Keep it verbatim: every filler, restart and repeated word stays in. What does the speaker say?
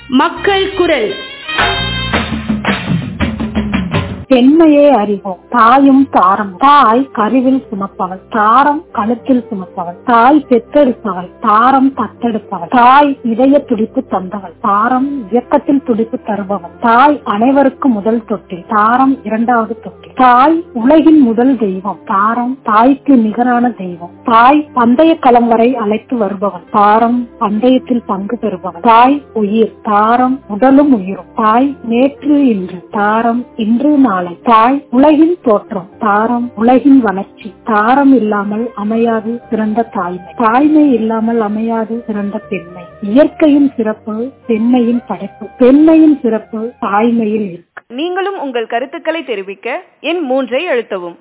மக்கள் குரல். பெண்மையே அறிவோம். தாயும் தாரம். தாய் கருவில் சுமப்பவள், தாரம் கழுத்தில் சுமப்பவள். தாய் பெற்றெடுப்பவள், தாரம் தத்தெடுப்பவள். தாய் இதய துடிப்பு தந்தவள், தாரம் இயக்கத்தில் துடிப்பு தருபவள். தாய் அனைவருக்கும் முதல் தொட்டில், தாரம் இரண்டாவது தொட்டில். தாய் உலகின் முதல் தெய்வம், தாரம் தாய்க்கு நிகரான தெய்வம். தாய் பந்தய களம் வரை அழைத்து வருபவள், தாரம் பந்தயத்தில் பங்கு பெறுபவள். தாய் உயிர், தாரம் உடலும் உயிரும். தாய் நேற்று இன்று, தாரம் இன்று நாளை. தாய் உலகின் தோற்றம், தாரம் உலகின் வளர்ச்சி. தாரம் இல்லாமல் அமையாது சிறந்த தாய்மை, தாய்மை இல்லாமல் அமையாது சிறந்த பெண்மை. இயற்கையின் சிறப்பு பெண்மையின் படைப்பு, பெண்மையின் சிறப்பு தாய்மையில் இருக்கு. நீங்களும் உங்கள் கருத்துக்களை தெரிவிக்க எண் மூன்றை அழுத்தவும்.